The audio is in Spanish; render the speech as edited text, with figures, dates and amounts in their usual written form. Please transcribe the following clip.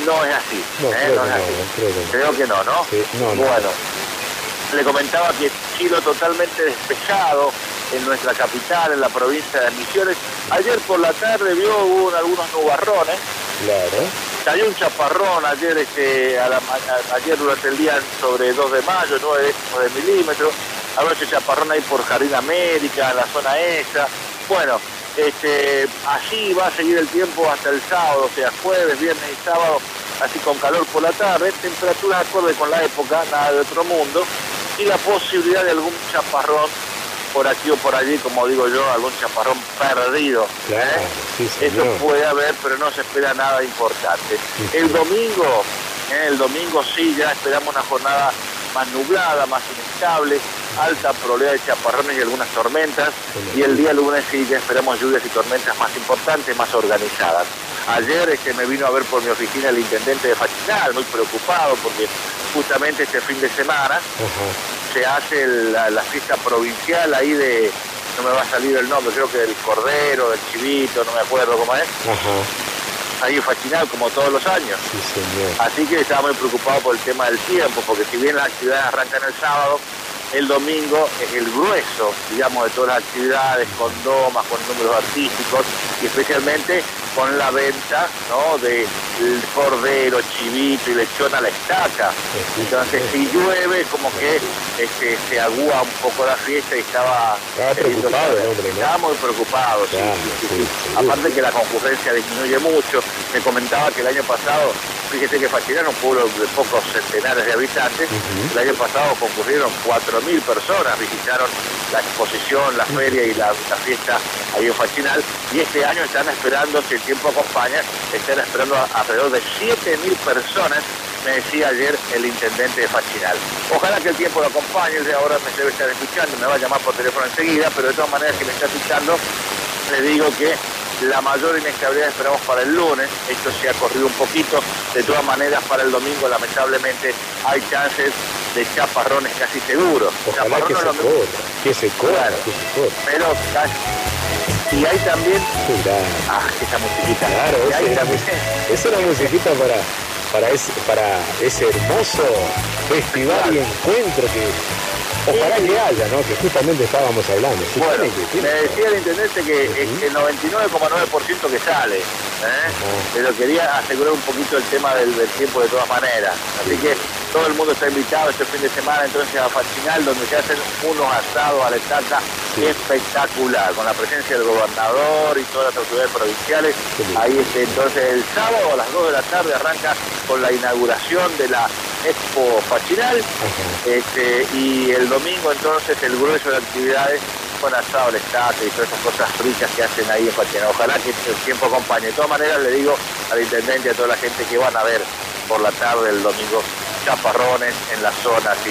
no es así. No, No es así. Creo que no, ¿no? Sí, no. Bueno, le comentaba que cielo totalmente despejado en nuestra capital, en la provincia de Misiones. Ayer por la tarde hubo algunos nubarrones. Claro. Cayó un chaparrón ayer, ayer durante el día sobre 2 de mayo, 9 milímetros. Anoche chaparrón ahí por Jardín América, en la zona esa. Bueno, así va a seguir el tiempo hasta el sábado, o sea, jueves, viernes y sábado, así con calor por la tarde, temperaturas acorde con la época, nada de otro mundo, y la posibilidad de algún chaparrón por aquí o por allí, como digo yo, algún chaparrón perdido. Claro, sí, eso puede haber, pero no se espera nada importante. Sí. El domingo sí, ya esperamos una jornada más nublada, más inestable, alta probabilidad de chaparrones y algunas tormentas, y el día lunes sí, ya esperamos lluvias y tormentas más importantes, más organizadas. Ayer me vino a ver por mi oficina el intendente de Fachinal, muy preocupado porque justamente este fin de semana se hace la fiesta provincial ahí de, no me va a salir el nombre, creo que del Cordero, del Chivito, no me acuerdo cómo es. Ahí en Fachinal, como todos los años. Sí, señor. Así que estaba muy preocupado por el tema del tiempo, porque si bien las actividades arrancan el sábado, el domingo es el grueso, digamos, de todas las actividades, con domas, con números artísticos, y especialmente con la venta, ¿no?, de cordero, chivito y lechón a la estaca. Entonces, si llueve, como que se agúa un poco la fiesta y estaba preocupado el hombre, ¿no? Estaba muy preocupado, claro, sí. Aparte que la concurrencia disminuye mucho. Me comentaba que el año pasado, fíjese que Fachinal es un pueblo de pocos centenares de habitantes, el año pasado concurrieron 4.000 personas, visitaron la exposición, la feria y la fiesta ahí en Fachinal, y este año están esperando, si el tiempo acompaña, están esperando alrededor de 7.000 personas, me decía ayer el intendente de Fachinal. Ojalá que el tiempo lo acompañe, de ahora me debe estar escuchando, me va a llamar por teléfono enseguida, pero de todas maneras que me está escuchando, le digo que la mayor inestabilidad esperamos para el lunes, esto se ha corrido un poquito, de todas maneras para el domingo lamentablemente hay chances de chaparrones casi seguros. Ojalá que se corra, pero y hay también esa musiquita, claro, esa es una musiquita para ese hermoso festival y encuentro que ojalá que haya, ¿no? Que justamente estábamos hablando. Sí, bueno, me decía el intendente que el 99,9% que sale, pero quería asegurar un poquito el tema del tiempo de todas maneras. Así que todo el mundo está invitado este fin de semana entonces a Fachinal, donde se hacen unos asados a la estaca espectacular, con la presencia del gobernador y todas las autoridades provinciales. Ahí entonces el sábado a las 2 de la tarde arranca con la inauguración de la Expo Fachinal, y el domingo entonces el grueso de actividades con asado, el estate y todas esas cosas ricas que hacen ahí en Fachinal. Ojalá que el tiempo acompañe. De todas maneras le digo al intendente y a toda la gente que van a ver por la tarde el domingo chaparrones en la zona.